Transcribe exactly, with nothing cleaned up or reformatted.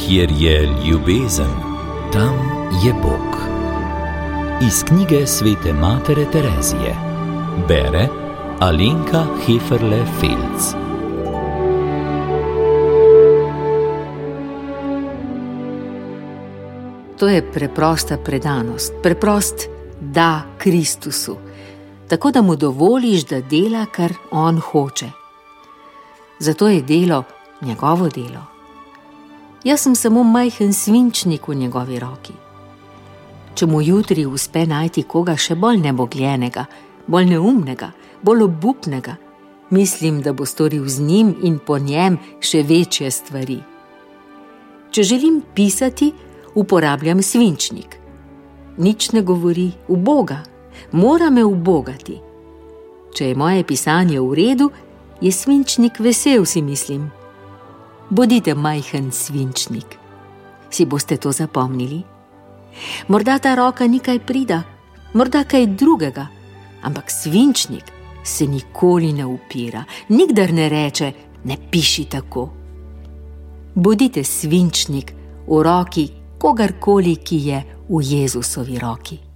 Kjer je ljubezen, tam je Bog. Iz knjige svete matere Terezije. Bere Alenka Heferle-Felc. To je preprosta predanost, preprost da Kristusu, tako da mu dovoliš, da dela, kar on hoče. Zato je delo njegovo delo. Jaz sem samo majhen svinčnik v njegovi roki. Če mu jutri uspe najti koga še bolj nebogljenega, bolj neumnega, bolj obupnega, mislim, da bo storil z njim in po njem še večje stvari. Če želim pisati, uporabljam svinčnik. Nič ne govori v Boga, mora me ubogati. Če je moje pisanje v redu, je svinčnik vesel, si mislim. Bodite majhen svinčnik. Si boste to zapomnili? Morda ta roka ni kaj prida, morda kaj drugega, ampak svinčnik se nikoli ne upira, nikdar ne reče, ne piši tako. Bodite svinčnik v roki kogarkoli, ki je v Jezusovi roki.